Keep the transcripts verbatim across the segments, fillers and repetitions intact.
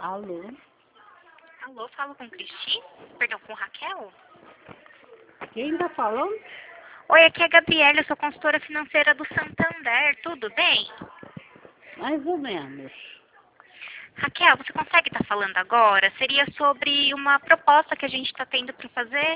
Alô? Alô, falo com Cristi? Perdão, com Raquel? Quem tá falando? Oi, aqui é a Gabriela, eu sou consultora financeira do Santander, tudo bem? Mais ou menos. Raquel, você consegue estar falando agora? Seria sobre uma proposta que a gente está tendo para fazer?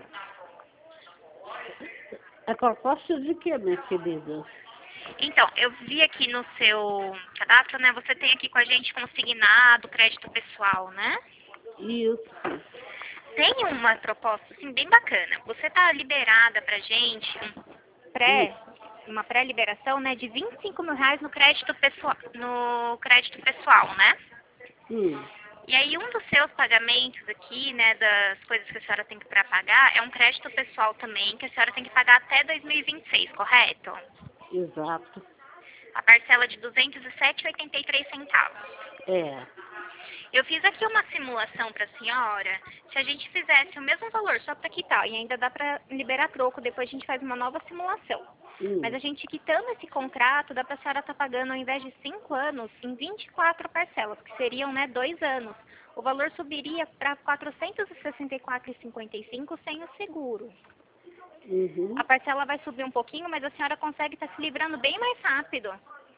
É proposta de quê, minha querida? Então, eu vi aqui no seu cadastro, né? Você tem aqui com a gente consignado, crédito pessoal, né? Isso. Tem uma proposta, assim, bem bacana. Você tá liberada pra gente um pré, uma pré-liberação, né, de vinte e cinco mil reais no crédito pessoal, no crédito pessoal, né? Hum. E aí um dos seus pagamentos aqui, né, das coisas que a senhora tem que para pagar, é um crédito pessoal também, que a senhora tem que pagar até dois mil e vinte e seis, correto? Exato. A parcela de duzentos e sete reais e oitenta e três centavos. É. Eu fiz aqui uma simulação para a senhora. Se a gente fizesse o mesmo valor só para quitar, e ainda dá para liberar troco, depois a gente faz uma nova simulação. Hum. Mas a gente quitando esse contrato, dá para a senhora estar pagando, ao invés de cinco anos, em vinte e quatro parcelas, que seriam, né, dois anos. O valor subiria para quatrocentos e sessenta e quatro reais e cinquenta e cinco centavos sem o seguro. Uhum. A parcela vai subir um pouquinho, mas a senhora consegue estar se livrando bem mais rápido.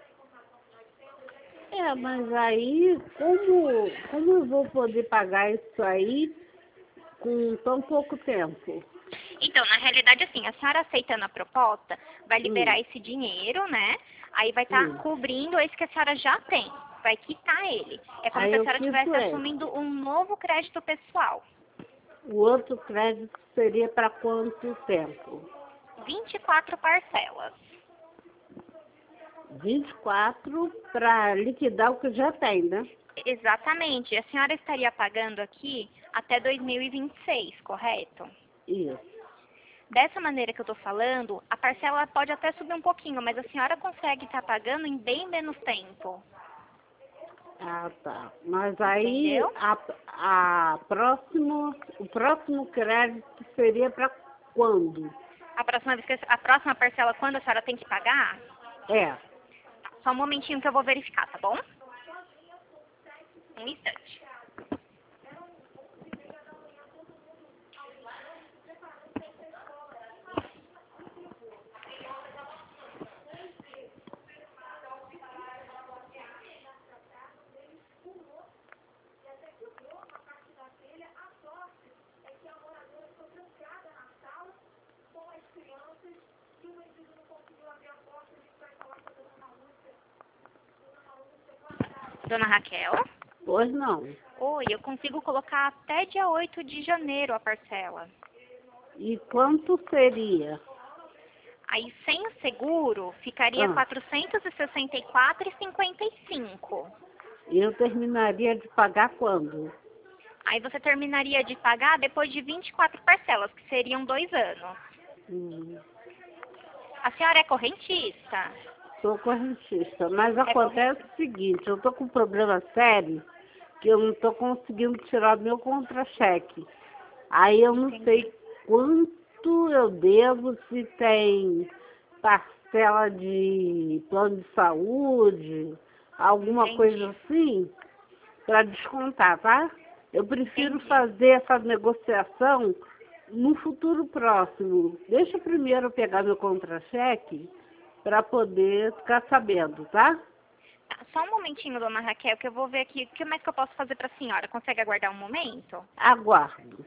É, mas aí, como, como eu vou poder pagar isso aí com tão pouco tempo? Então, na realidade, assim, a senhora aceitando a proposta, vai liberar Hum. esse dinheiro, né? Aí vai estar Hum. cobrindo esse que a senhora já tem. Vai quitar ele. É como Aí se a eu senhora quito estivesse esse. assumindo um novo crédito pessoal. O outro crédito seria para quanto tempo? vinte e quatro parcelas. vinte e quatro para liquidar o que já tem, né? Exatamente. A senhora estaria pagando aqui até dois mil e vinte e seis, correto? Isso. Dessa maneira que eu estou falando, a parcela pode até subir um pouquinho, mas a senhora consegue estar pagando em bem menos tempo. Ah, tá. Mas aí Entendeu? a, a próximo, o próximo crédito seria para quando? A próxima vez que a próxima parcela, quando a senhora tem que pagar, É. só um momentinho que eu vou verificar, tá bom? Um instante. Dona Raquel? Pois não. Oi, eu consigo colocar até dia oito de janeiro a parcela. E quanto seria? Aí, sem o seguro, ficaria Ah, quatrocentos e sessenta e quatro reais e cinquenta e cinco. eu terminaria de pagar quando? Aí você terminaria de pagar depois de vinte e quatro parcelas, que seriam dois anos. Hum, A senhora é correntista? sou correntista, mas É acontece correntista. o seguinte, eu estou com um problema sério que eu não estou conseguindo tirar meu contra-cheque. Aí eu não Entendi. sei quanto eu devo, se tem parcela de plano de saúde, alguma coisa Entendi. assim, para descontar, tá? Eu prefiro Entendi. fazer essa negociação no futuro próximo. Deixa primeiro eu pegar meu contra-cheque para poder ficar sabendo, tá? Tá, só um momentinho, dona Raquel, que eu vou ver aqui o que mais que eu posso fazer para a senhora. Consegue aguardar um momento? Aguardo.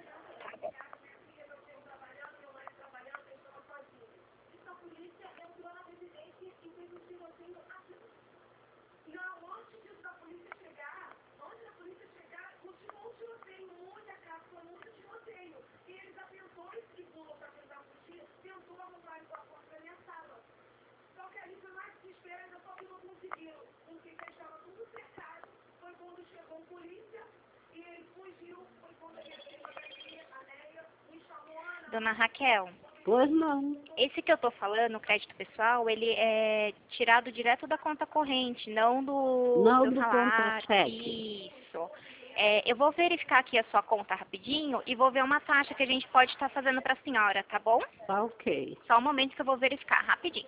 Dona Raquel, Pois não. esse que eu tô falando, o crédito pessoal, ele é tirado direto da conta corrente, não do Não seu do salário. contra-cheque. Isso. É, eu vou verificar aqui a sua conta rapidinho e vou ver uma taxa que a gente pode estar fazendo para a senhora, tá bom? Tá ok. Só um momento que eu vou verificar, rapidinho.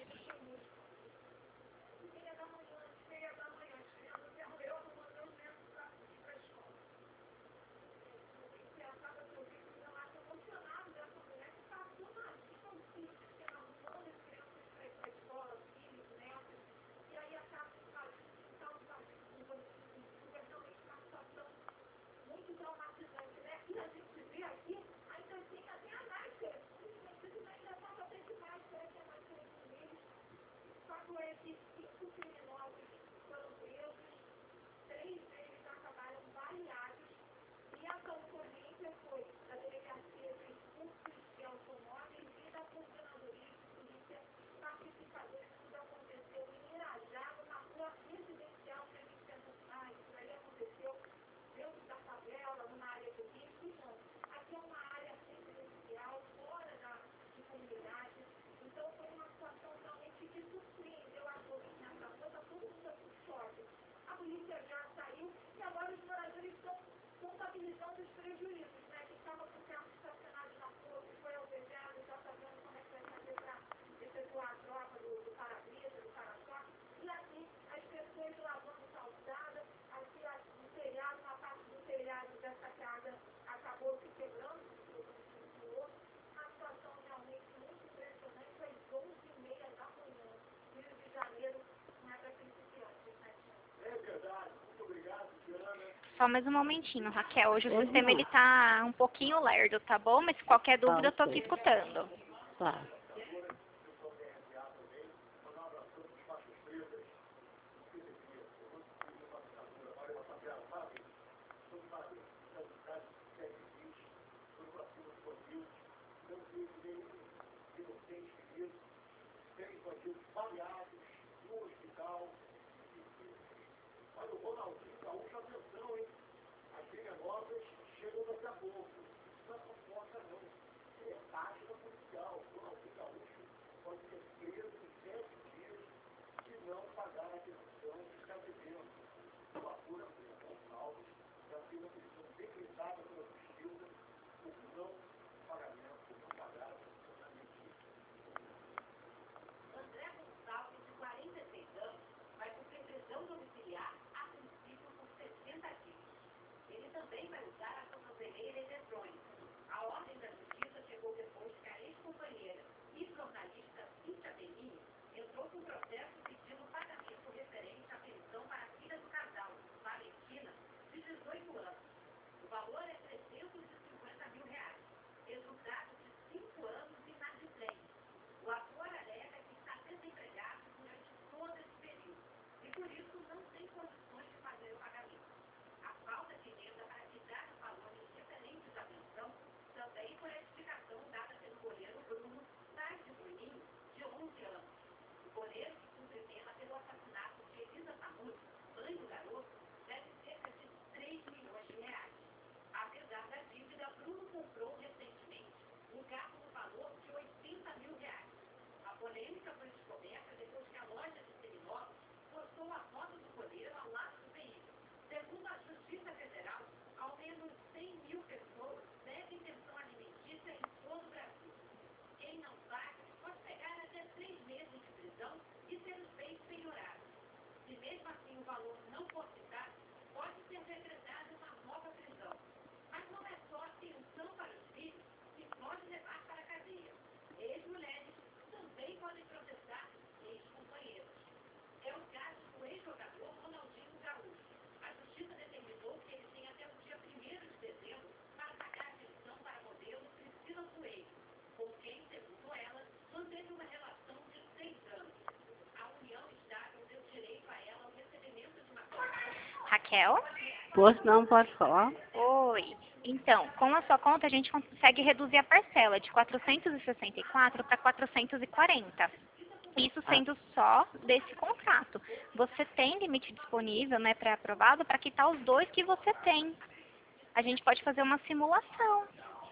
Só mais um momentinho, Raquel. Hoje o Pois sistema não. ele tá um pouquinho lerdo, tá bom? Mas se qualquer Tá, dúvida eu tô aqui ok. escutando. Tá. Raquel? Pois não, pode falar? Oi. Então, com a sua conta a gente consegue reduzir a parcela de quatrocentos e sessenta e quatro para quatrocentos e quarenta. Isso Ah, sendo só desse contrato. Você tem limite disponível, né, pré-aprovado, para quitar os dois que você tem. A gente pode fazer uma simulação.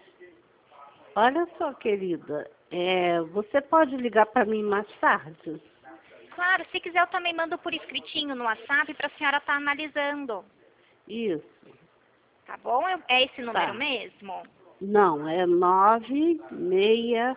olha só, querida, é, você pode ligar para mim mais tarde? Claro, se quiser eu também mando por escritinho no WhatsApp para a senhora estar analisando. Isso, Tá bom? Eu- É esse número tá. mesmo? Não, é nove seis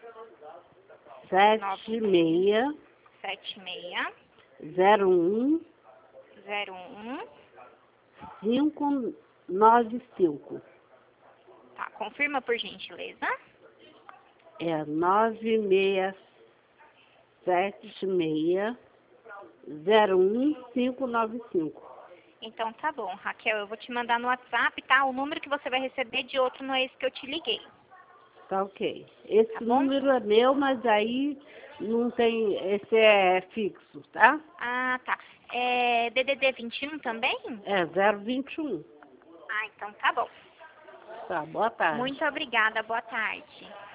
sete seis sete seis zero um zero um. cinco nove cinco. Tá, confirma por gentileza. É nove seis sete seis zero um cinco nove cinco. Então tá bom, Raquel, eu vou te mandar no WhatsApp, tá? O número que você vai receber de outro não é esse que eu te liguei, Tá ok. Esse tá bom? número é meu, mas aí não tem. Esse é fixo, tá? Ah, tá. É D D D vinte e um também? É zero vinte e um. Ah, então tá bom. Tá, boa tarde. Muito obrigada, boa tarde.